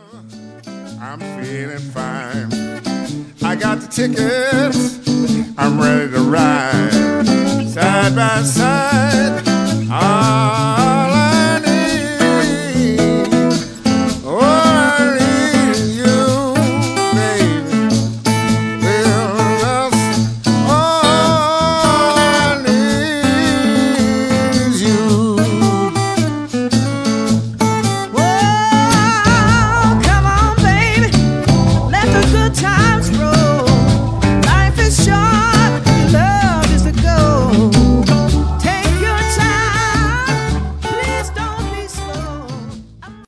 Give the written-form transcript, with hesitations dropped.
I'm feeling fine. I got the tickets. I'm ready to ride side by side. All I need, all I need is you, baby. Well, that's all I need is you. Whoa, come on, baby. Let the good times